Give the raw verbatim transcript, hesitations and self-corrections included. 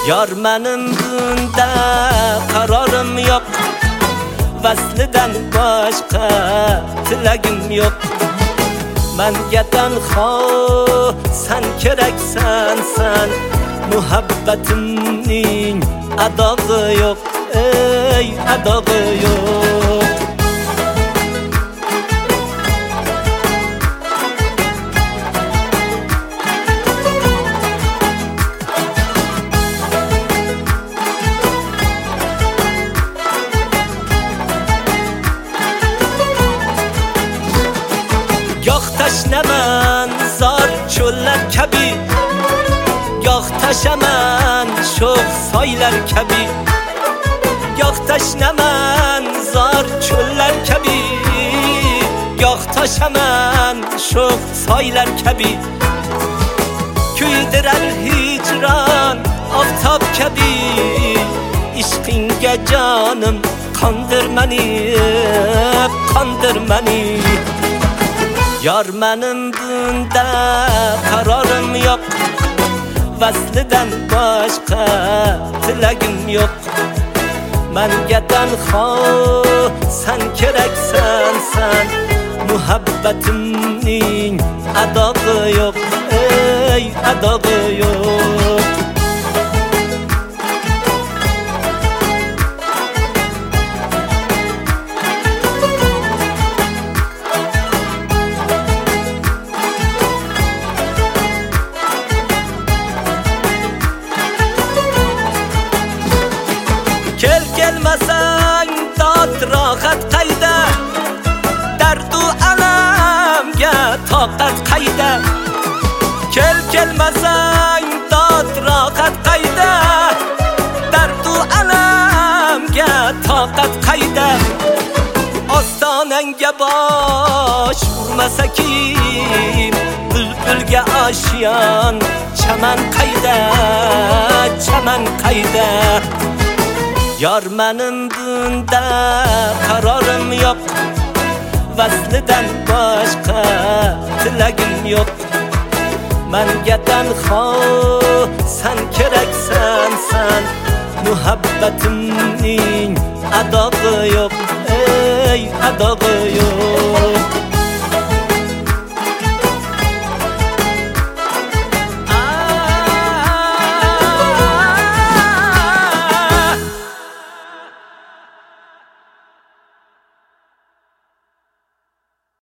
Yar menim bunda kararım yok, Vaslidan başka tilagim yok. Menga tanho sen keraksan sen, Muhabbatimning adog'i yok, ey adog'i yok. Goh tashlaman zor cho'llar kabi, goh tashaman sho'x soylar kabi. Goh tashlaman zor cho'llar kabi, goh tashaman sho'x soylar kabi. Kuydirar hijron oftob kabi, ishqingga jonim qondir mani, qondir mani. Yar menim bunda kararım yok, Vaslidan başka tilagim yok. Menga tanho sen keraksan sen, Muhabbatimning adog'i yok, ey adog'i yok. Kel kelmasang dod rohat qayda, dardu alamga toqat qayda. Kel kelmasang dod rohat qayda, dardu alamga toqat qayda. Ostonangga bosh urmasa kim, bulbulga oshiyon chaman qayda, chaman qayda. Yar menim bunda kararım yok, Vaslidan başka tilagim yok. Menga tanho sen keraksan sen, Muhabbatimning adog'i yok, ey adog'i